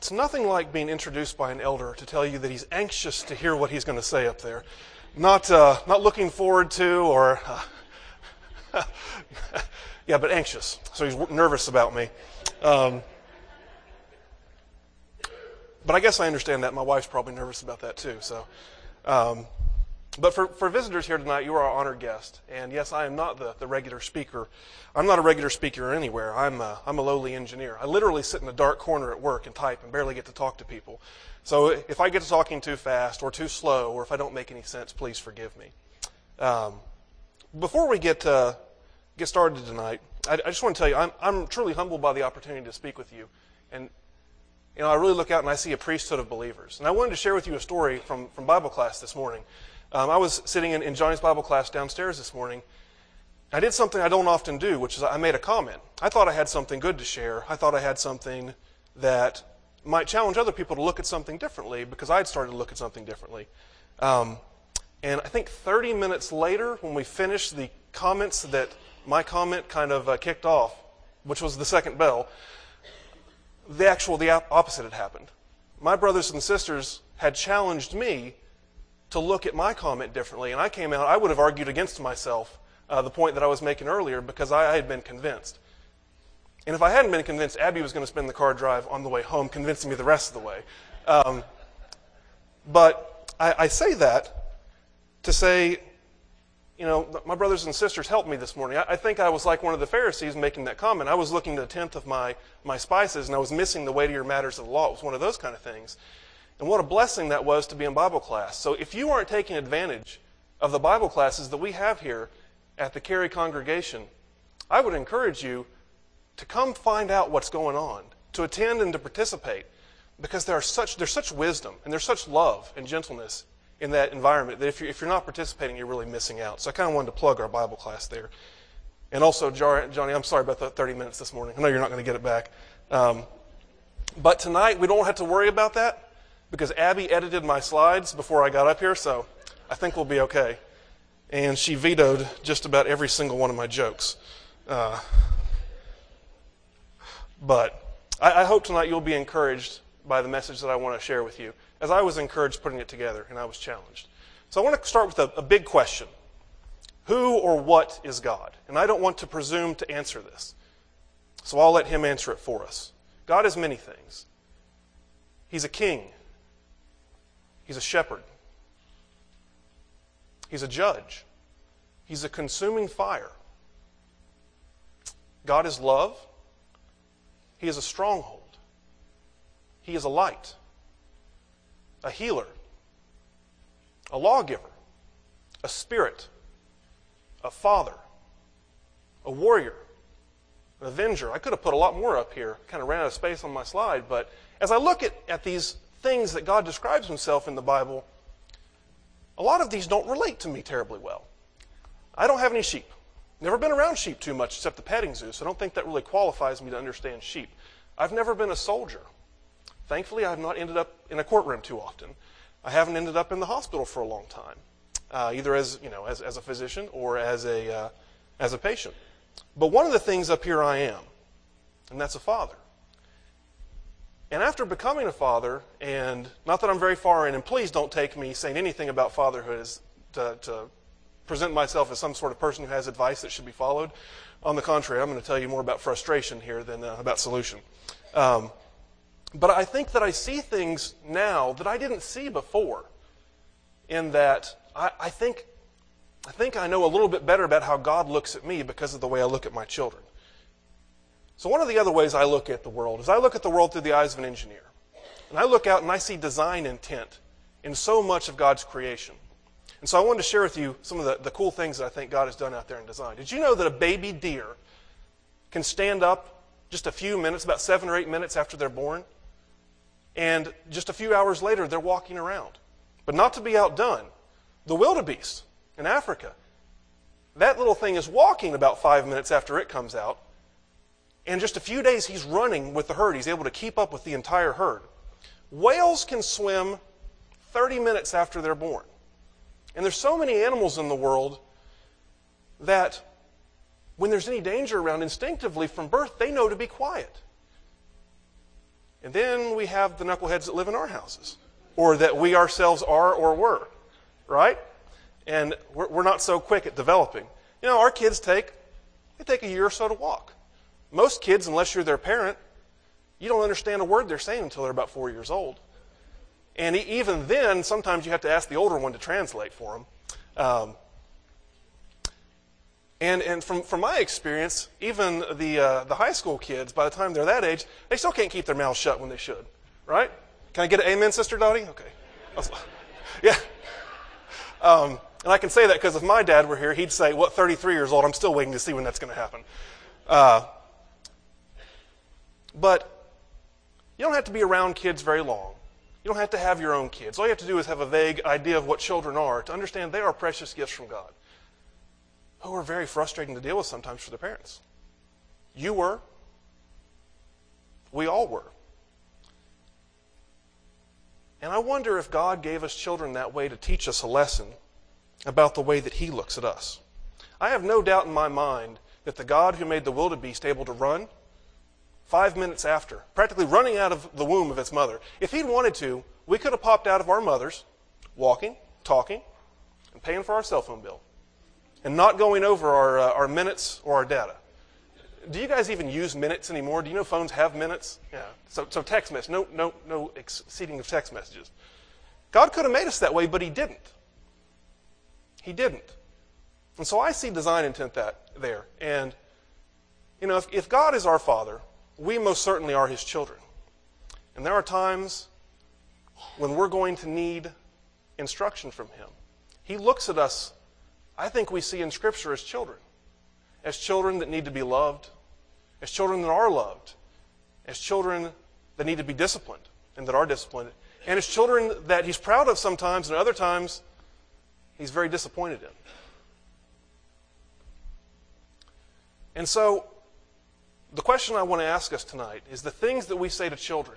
It's nothing like being introduced by an elder to tell you that he's anxious to hear what he's going to say up there. Not looking forward to or... yeah, but anxious. So he's nervous about me. But I guess I understand that. My wife's probably nervous about that too. So, but for visitors here tonight, you are our honored guest. And yes, I am not the regular speaker. I'm not a regular speaker anywhere. I'm a lowly engineer. I literally sit in a dark corner at work and type and barely get to talk to people. So if I get to talking too fast or too slow, or if I don't make any sense, please forgive me. Before we get started tonight, I just want to tell you, I'm truly humbled by the opportunity to speak with you. And I really look out and I see a priesthood of believers. And I wanted to share with you a story from Bible class this morning. I was sitting in Johnny's Bible class downstairs this morning. I did something I don't often do, which is I made a comment. I thought I had something good to share. I thought I had something that might challenge other people to look at something differently because I'd started to look at something differently. And I think 30 minutes later, when we finished the comments that my comment kind of kicked off, which was the second bell, the opposite had happened. My brothers and sisters had challenged me to look at my comment differently, and I came out, I would have argued against myself the point that I was making earlier because I had been convinced. And if I hadn't been convinced, Abby was going to spend the car drive on the way home convincing me the rest of the way. But I say that to say, my brothers and sisters helped me this morning. I think I was like one of the Pharisees making that comment. I was looking at a tenth of my spices, and I was missing the weightier matters of the law. It was one of those kind of things. And what a blessing that was to be in Bible class. So if you aren't taking advantage of the Bible classes that we have here at the Cary congregation, I would encourage you to come find out what's going on, to attend and to participate, because there's such wisdom and there's such love and gentleness in that environment that if you're not participating, you're really missing out. So I kind of wanted to plug our Bible class there. And also, Johnny, I'm sorry about the 30 minutes this morning. I know you're not going to get it back. But tonight, we don't have to worry about that because Abby edited my slides before I got up here, so I think we'll be okay. And she vetoed just about every single one of my jokes. But I hope tonight you'll be encouraged by the message that I want to share with you, as I was encouraged putting it together and I was challenged. So I want to start with a big question. Who or what is God? And I don't want to presume to answer this. So I'll let him answer it for us. God is many things. He's a king. He's a shepherd. He's a judge. He's a consuming fire. God is love. He is a stronghold. He is a light, a healer, a lawgiver, a spirit, a father, a warrior, an avenger. I could have put a lot more up here, kind of ran out of space on my slide, but as I look at these things that God describes himself in the Bible, a lot of these don't relate to me terribly well. I don't have any sheep. Never been around sheep too much except the petting zoo, so I don't think that really qualifies me to understand sheep. I've never been a soldier. Thankfully, I've not ended up in a courtroom too often. I haven't ended up in the hospital for a long time, either as a physician or as a patient. But one of the things up here I am, and that's a father. And after becoming a father, and not that I'm very far in, and please don't take me saying anything about fatherhood as to present myself as some sort of person who has advice that should be followed. On the contrary, I'm going to tell you more about frustration here than about solution. But I think that I see things now that I didn't see before, in that I think I know a little bit better about how God looks at me because of the way I look at my children. So one of the other ways I look at the world is I look at the world through the eyes of an engineer. And I look out and I see design intent in so much of God's creation. And so I wanted to share with you some of the cool things that I think God has done out there in design. Did you know that a baby deer can stand up just a few minutes, about 7 or 8 minutes after they're born, and just a few hours later they're walking around? But not to be outdone, the wildebeest in Africa, that little thing is walking about 5 minutes after it comes out, and just a few days he's running with the herd. He's able to keep up with the entire herd. Whales can swim 30 minutes after they're born. And there's so many animals in the world that when there's any danger around, instinctively from birth, they know to be quiet. And then we have the knuckleheads that live in our houses, or that we ourselves are or were, right? And we're not so quick at developing. You know, our kids take a year or so to walk. Most kids, unless you're their parent, you don't understand a word they're saying until they're about 4 years old. And even then, sometimes you have to ask the older one to translate for them. And from my experience, even the high school kids, by the time they're that age, they still can't keep their mouths shut when they should, right? Can I get an amen, Sister Dottie? Okay. Yeah. And I can say that because if my dad were here, he'd say, 33 years old? I'm still waiting to see when that's going to happen. But you don't have to be around kids very long. You don't have to have your own kids. All you have to do is have a vague idea of what children are to understand they are precious gifts from God, who are very frustrating to deal with sometimes for their parents. You were. We all were. And I wonder if God gave us children that way to teach us a lesson about the way that He looks at us. I have no doubt in my mind that the God who made the wildebeest able to run 5 minutes after, practically running out of the womb of its mother, if He'd wanted to, we could have popped out of our mothers, walking, talking, and paying for our cell phone bill, and not going over our minutes or our data. Do you guys even use minutes anymore? Do you know phones have minutes? Yeah. So text message, no exceeding of text messages. God could have made us that way, but He didn't. He didn't. And so I see design intent there. And, you know, if God is our Father, we most certainly are His children. And there are times when we're going to need instruction from Him. He looks at us, I think we see in Scripture, as children that need to be loved, as children that are loved, as children that need to be disciplined and that are disciplined, and as children that He's proud of sometimes and other times He's very disappointed in. And so, the question I want to ask us tonight is the things that we say to children,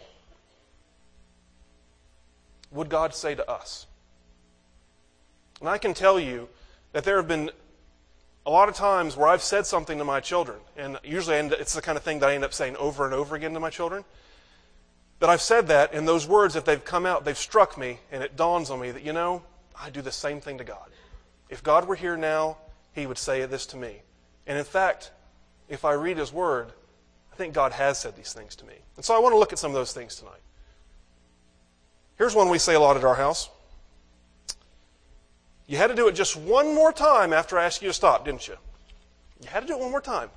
would God say to us? And I can tell you that there have been a lot of times where I've said something to my children, and usually it's the kind of thing that I end up saying over and over again to my children, that I've said that, and those words, if they've come out, they've struck me, and it dawns on me that, you know, I do the same thing to God. If God were here now, He would say this to me. And in fact, if I read His Word, I think God has said these things to me. And so I want to look at some of those things tonight. Here's one we say a lot at our house. You had to do it just one more time after I asked you to stop, didn't you? You had to do it one more time.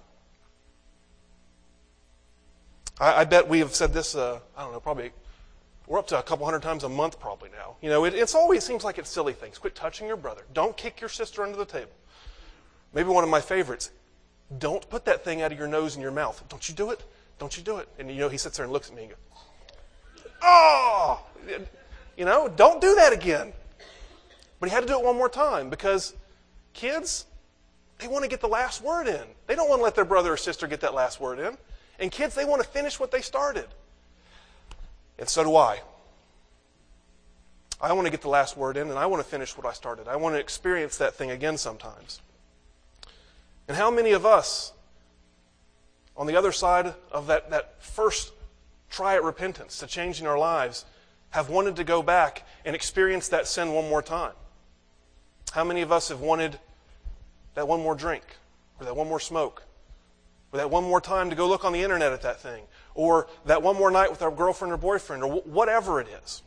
I bet we have said this, I don't know, probably we're up to a couple hundred times a month probably now. You know, it always seems like it's silly things. Quit touching your brother. Don't kick your sister under the table. Maybe one of my favorites. Don't put that thing out of your nose and your mouth. Don't you do it? Don't you do it? And, you know, he sits there and looks at me and goes, oh! You know, don't do that again. But he had to do it one more time because kids, they want to get the last word in. They don't want to let their brother or sister get that last word in. And kids, they want to finish what they started. And so do I. I want to get the last word in, and I want to finish what I started. I want to experience that thing again sometimes. And how many of us, on the other side of that first try at repentance, to changing our lives, have wanted to go back and experience that sin one more time? How many of us have wanted that one more drink, or that one more smoke, or that one more time to go look on the internet at that thing, or that one more night with our girlfriend or boyfriend, or whatever it is?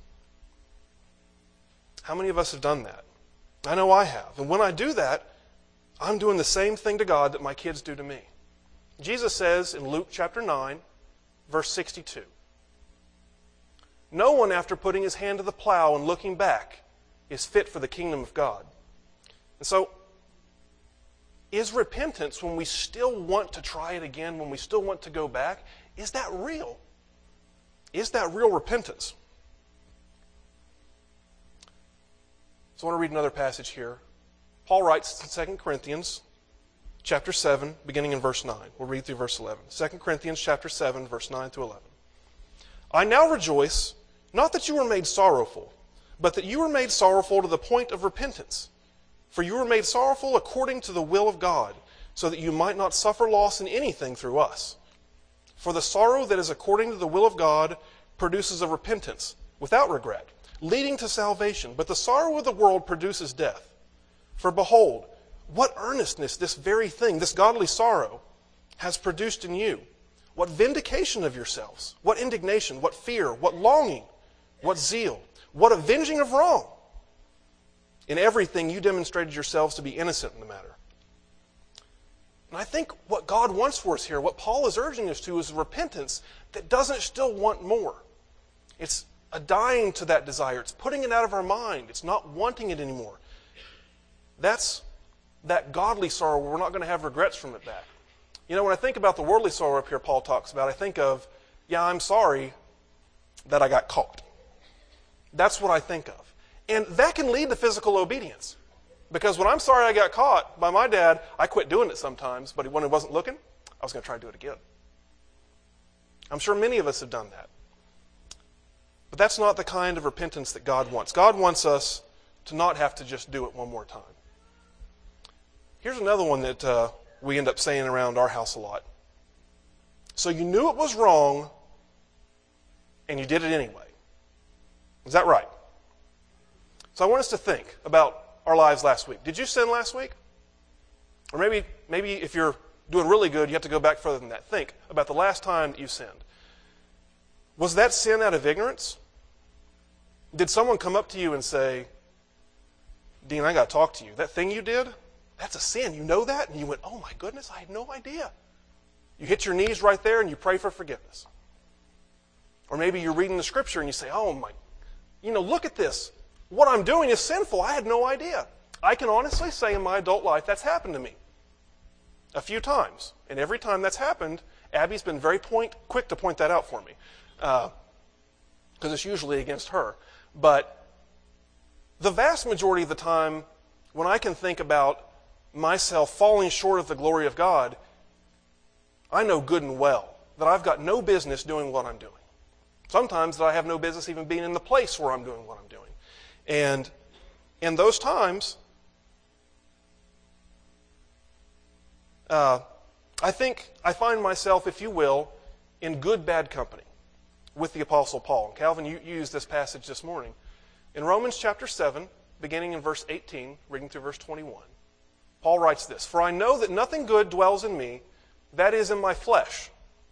How many of us have done that? I know I have. And when I do that, I'm doing the same thing to God that my kids do to me. Jesus says in Luke chapter 9, verse 62, "No one, after putting his hand to the plow and looking back, is fit for the kingdom of God." And so, is repentance, when we still want to try it again, when we still want to go back, is that real? Is that real repentance? So I want to read another passage here. Paul writes in 2 Corinthians chapter 7, beginning in verse 9. We'll read through verse 11. 2 Corinthians chapter 7, verse 9 through 11. "I now rejoice, not that you were made sorrowful, but that you were made sorrowful to the point of repentance. For you were made sorrowful according to the will of God, so that you might not suffer loss in anything through us. For the sorrow that is according to the will of God produces a repentance without regret, leading to salvation. But the sorrow of the world produces death. For behold, what earnestness this very thing, this godly sorrow, has produced in you. What vindication of yourselves, what indignation, what fear, what longing, what zeal, what avenging of wrong. In everything you demonstrated yourselves to be innocent in the matter. And I think what God wants for us here, what Paul is urging us to, is a repentance that doesn't still want more. It's a dying to that desire. It's putting it out of our mind. It's not wanting it anymore. That's that godly sorrow where we're not going to have regrets from it back. You know, when I think about the worldly sorrow up here Paul talks about, I think of, yeah, I'm sorry that I got caught. That's what I think of. And that can lead to physical obedience. Because when I'm sorry I got caught by my dad, I quit doing it sometimes, but when he wasn't looking, I was going to try to do it again. I'm sure many of us have done that. But that's not the kind of repentance that God wants. God wants us to not have to just do it one more time. Here's another one that we end up saying around our house a lot. So you knew it was wrong, and you did it anyway. Is that right? So I want us to think about our lives last week. Did you sin last week? Or maybe if you're doing really good, you have to go back further than that. Think about the last time that you sinned. Was that sin out of ignorance? Did someone come up to you and say, Dean, I got to talk to you. That thing you did, that's a sin. You know that? And you went, oh my goodness, I had no idea. You hit your knees right there and you pray for forgiveness. Or maybe you're reading the scripture and you say, oh my, look at this. What I'm doing is sinful. I had no idea. I can honestly say in my adult life that's happened to me a few times. And every time that's happened, Abby's been very quick to point that out for me. Because it's usually against her. But the vast majority of the time, when I can think about myself falling short of the glory of God, I know good and well that I've got no business doing what I'm doing. Sometimes that I have no business even being in the place where I'm doing what I'm doing. And in those times, I think I find myself, if you will, in good, bad company with the Apostle Paul. And Calvin, you used this passage this morning. In Romans chapter 7, beginning in verse 18, reading through verse 21, Paul writes this, For I know that nothing good dwells in me, that is in my flesh.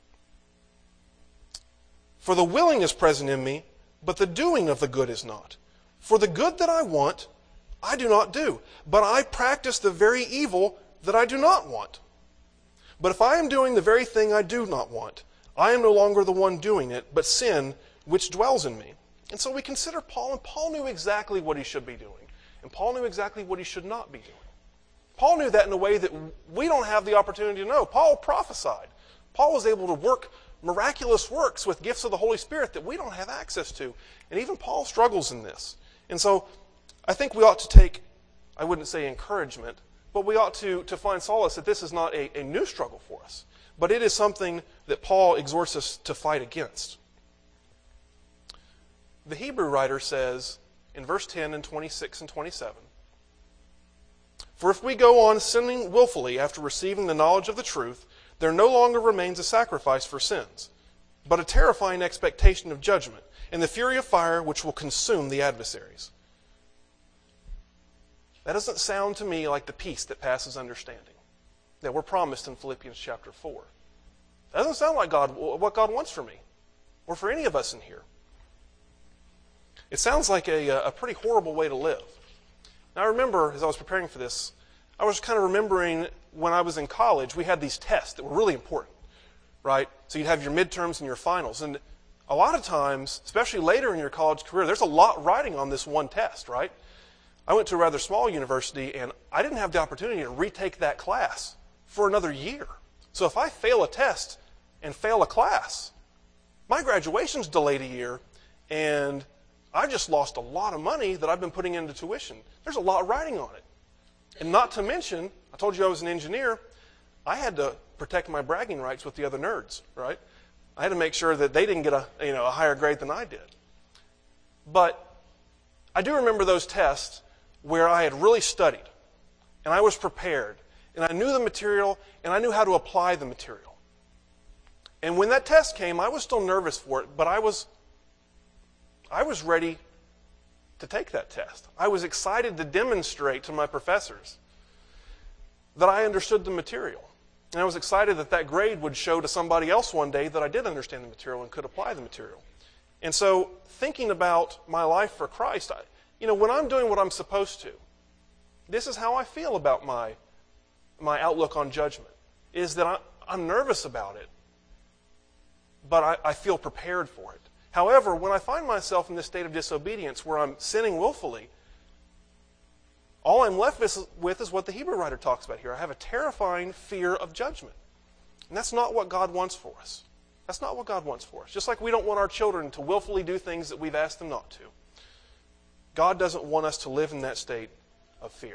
For the willing is present in me, but the doing of the good is not. For the good that I want, I do not do, but I practice the very evil that I do not want. But if I am doing the very thing I do not want, I am no longer the one doing it, but sin which dwells in me. And so we consider Paul, and Paul knew exactly what he should be doing. And Paul knew exactly what he should not be doing. Paul knew that in a way that we don't have the opportunity to know. Paul prophesied. Paul was able to work miraculous works with gifts of the Holy Spirit that we don't have access to. And even Paul struggles in this. And so I think we ought to take, I wouldn't say encouragement, but we ought to find solace that this is not a new struggle for us. But it is something that Paul exhorts us to fight against. The Hebrew writer says in verse 10 and 26 and 27, For if we go on sinning willfully after receiving the knowledge of the truth, there no longer remains a sacrifice for sins, but a terrifying expectation of judgment and the fury of fire which will consume the adversaries. That doesn't sound to me like the peace that passes understanding that we're promised in Philippians chapter 4. That doesn't sound like what God wants for me or for any of us in here. It sounds like a pretty horrible way to live. Now I remember, as I was preparing for this, I was kind of remembering when I was in college, we had these tests that were really important, right? So you'd have your midterms and your finals. And a lot of times, especially later in your college career, there's a lot riding on this one test, right? I went to a rather small university, and I didn't have the opportunity to retake that class for another year. So if I fail a test and fail a class, my graduation's delayed a year, and I just lost a lot of money that I've been putting into tuition. There's a lot riding on it. And not to mention, I told you I was an engineer, I had to protect my bragging rights with the other nerds, right? I had to make sure that they didn't get a higher grade than I did. But I do remember those tests where I had really studied, and I was prepared, and I knew the material, and I knew how to apply the material. And when that test came, I was still nervous for it, but I was I was ready to take that test. I was excited to demonstrate to my professors that I understood the material. And I was excited that that grade would show to somebody else one day that I did understand the material and could apply the material. And so, thinking about my life for Christ, when I'm doing what I'm supposed to, this is how I feel about my outlook on judgment, is that I'm nervous about it, but I feel prepared for it. However, when I find myself in this state of disobedience where I'm sinning willfully, all I'm left with is what the Hebrew writer talks about here. I have a terrifying fear of judgment. And that's not what God wants for us. That's not what God wants for us. Just like we don't want our children to willfully do things that we've asked them not to. God doesn't want us to live in that state of fear.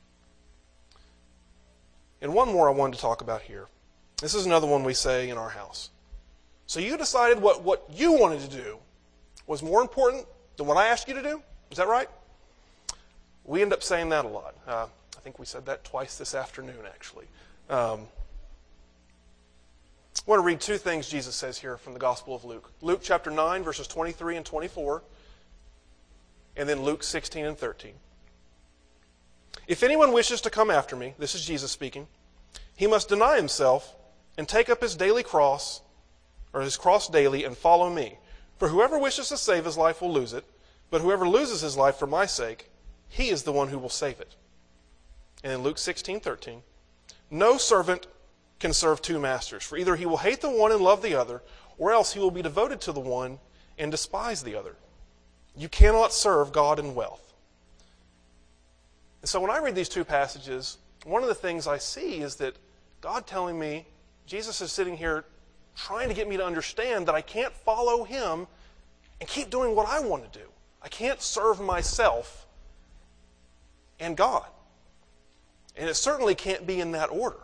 And one more I wanted to talk about here. This is another one we say in our house. So you decided what you wanted to do was more important than what I asked you to do? Is that right? We end up saying that a lot. I think we said that twice this afternoon, actually. I want to read two things Jesus says here from the Gospel of Luke. Luke chapter 9, verses 23 and 24, and then Luke 16 and 13. If anyone wishes to come after me, this is Jesus speaking, he must deny himself and take up his daily cross, or his cross daily, and follow me. For whoever wishes to save his life will lose it, but whoever loses his life for my sake, he is the one who will save it. And in Luke 16:13, no servant can serve two masters, for either he will hate the one and love the other, or else he will be devoted to the one and despise the other. You cannot serve God and wealth. And so when I read these two passages, one of the things I see is that God telling me, Jesus is sitting here trying to get me to understand that I can't follow him and keep doing what I want to do. I can't serve myself and God. And it certainly can't be in that order.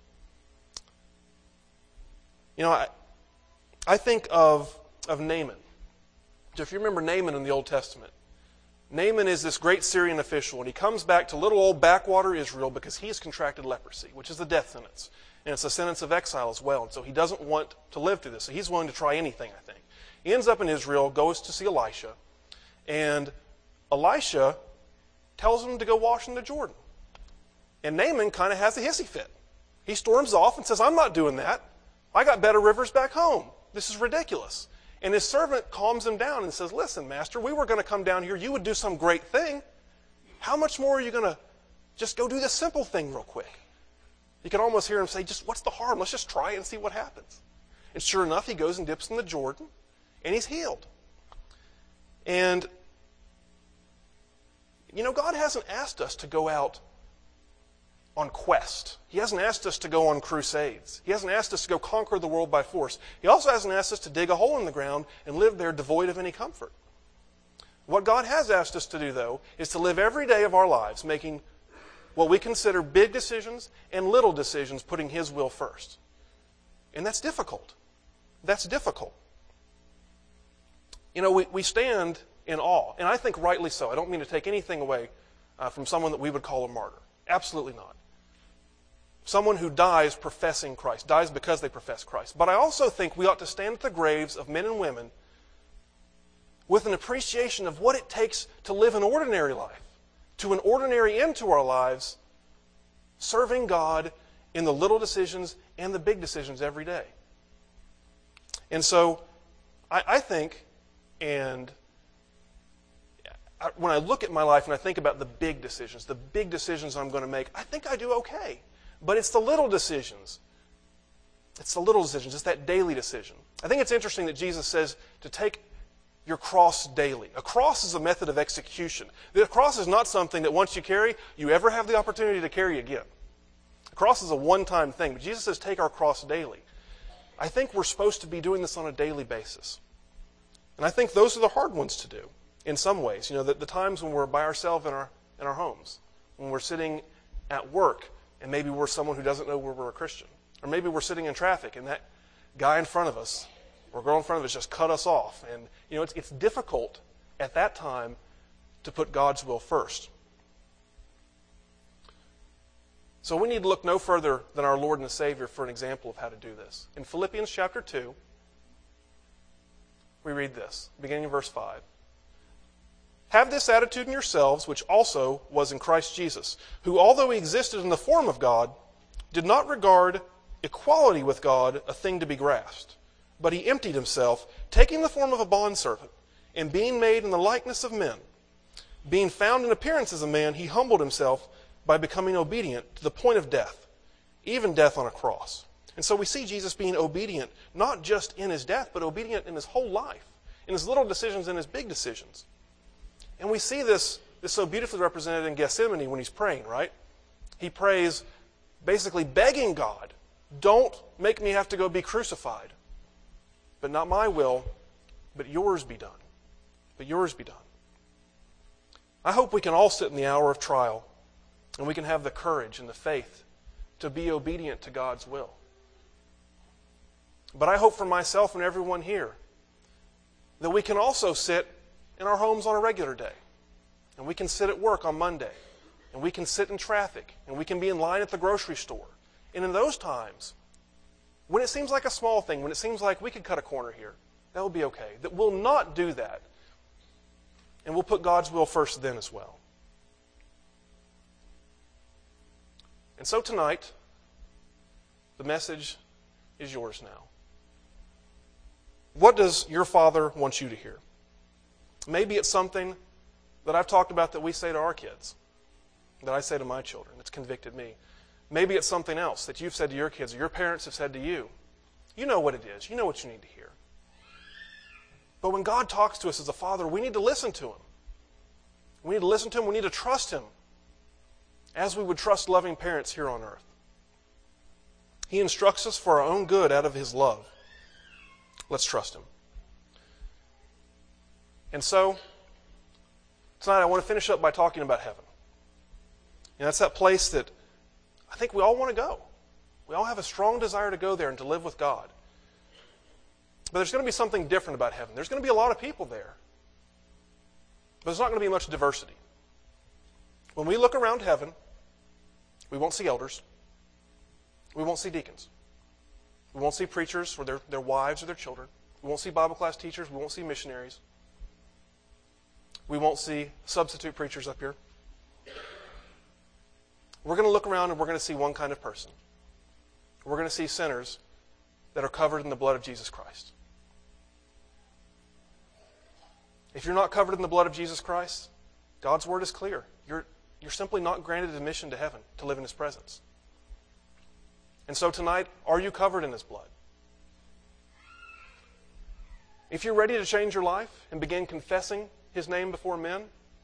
I think of Naaman. So if you remember Naaman in the Old Testament, Naaman is this great Syrian official, and he comes back to little old backwater Israel because he has contracted leprosy, which is the death sentence. And it's a sentence of exile as well, and so he doesn't want to live through this. So he's willing to try anything, I think. He ends up in Israel, goes to see Elisha, and Elisha tells him to go wash in the Jordan. And Naaman kind of has a hissy fit. He storms off and says, I'm not doing that. I got better rivers back home. This is ridiculous. And his servant calms him down and says, listen, master, we were going to come down here. You would do some great thing. How much more are you going to just go do this simple thing real quick? You can almost hear him say, just what's the harm? Let's just try it and see what happens. And sure enough, he goes and dips in the Jordan, and he's healed. And, God hasn't asked us to go out on quest. He hasn't asked us to go on crusades. He hasn't asked us to go conquer the world by force. He also hasn't asked us to dig a hole in the ground and live there devoid of any comfort. What God has asked us to do, though, is to live every day of our lives making what we consider big decisions and little decisions, putting His will first. And that's difficult. That's difficult. We stand in awe, and I think rightly so. I don't mean to take anything away from someone that we would call a martyr. Absolutely not. Someone who dies professing Christ, dies because they profess Christ. But I also think we ought to stand at the graves of men and women with an appreciation of what it takes to live an ordinary life, to an ordinary end to our lives, serving God in the little decisions and the big decisions every day. And so I think, and when I look at my life and I think about the big decisions I'm going to make, I think I do okay. But it's the little decisions. It's that daily decision. I think it's interesting that Jesus says to take your cross daily. A cross is a method of execution. The cross is not something that once you carry, you ever have the opportunity to carry again. A cross is a one-time thing, but Jesus says take our cross daily. I think we're supposed to be doing this on a daily basis. And I think those are the hard ones to do in some ways. The times when we're by ourselves in our homes, when we're sitting at work, and maybe we're someone who doesn't know we're a Christian. Or maybe we're sitting in traffic and that guy in front of us or girl in front of us just cut us off. And it's difficult at that time to put God's will first. So we need to look no further than our Lord and Savior for an example of how to do this. In Philippians chapter 2, we read this, beginning in verse 5. Have this attitude in yourselves, which also was in Christ Jesus, who, although he existed in the form of God, did not regard equality with God a thing to be grasped, but he emptied himself, taking the form of a bondservant, and being made in the likeness of men. Being found in appearance as a man, he humbled himself by becoming obedient to the point of death, even death on a cross. And so we see Jesus being obedient, not just in his death, but obedient in his whole life, in his little decisions and his big decisions. And we see this so beautifully represented in Gethsemane when he's praying, right? He prays basically begging God, don't make me have to go be crucified. But not my will, but yours be done. But yours be done. I hope we can all sit in the hour of trial and we can have the courage and the faith to be obedient to God's will. But I hope for myself and everyone here that we can also sit in our homes on a regular day. And we can sit at work on Monday. And we can sit in traffic. And we can be in line at the grocery store. And in those times, when it seems like a small thing, when it seems like we could cut a corner here, that will be okay. That we'll not do that. And we'll put God's will first then as well. And so tonight, the message is yours now. What does your Father want you to hear? Maybe it's something that I've talked about that we say to our kids, that I say to my children, that's convicted me. Maybe it's something else that you've said to your kids or your parents have said to you. You know what it is. You know what you need to hear. But when God talks to us as a father, we need to listen to him. We need to listen to him. We need to trust him as we would trust loving parents here on earth. He instructs us for our own good out of his love. Let's trust him. And so, tonight I want to finish up by talking about heaven. And that's that place that I think we all want to go. We all have a strong desire to go there and to live with God. But there's going to be something different about heaven. There's going to be a lot of people there. But there's not going to be much diversity. When we look around heaven, we won't see elders. We won't see deacons. We won't see preachers or their wives or their children. We won't see Bible class teachers. We won't see missionaries. We won't see substitute preachers up here. We're going to look around and we're going to see one kind of person. We're going to see sinners that are covered in the blood of Jesus Christ. If you're not covered in the blood of Jesus Christ, God's word is clear. You're simply not granted admission to heaven to live in his presence. And so tonight, are you covered in his blood? If you're ready to change your life and begin confessing his name before men,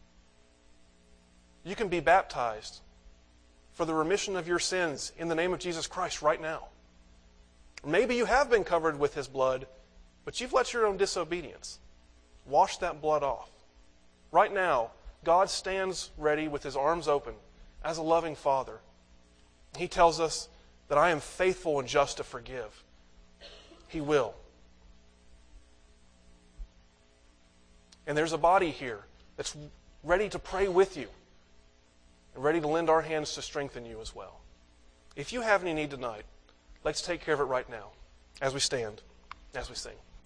you can be baptized for the remission of your sins in the name of Jesus Christ right now. Maybe you have been covered with his blood, but you've let your own disobedience wash that blood off. Right now, God stands ready with his arms open as a loving Father. He tells us that I am faithful and just to forgive. He will. And there's a body here that's ready to pray with you and ready to lend our hands to strengthen you as well. If you have any need tonight, let's take care of it right now as we stand, as we sing.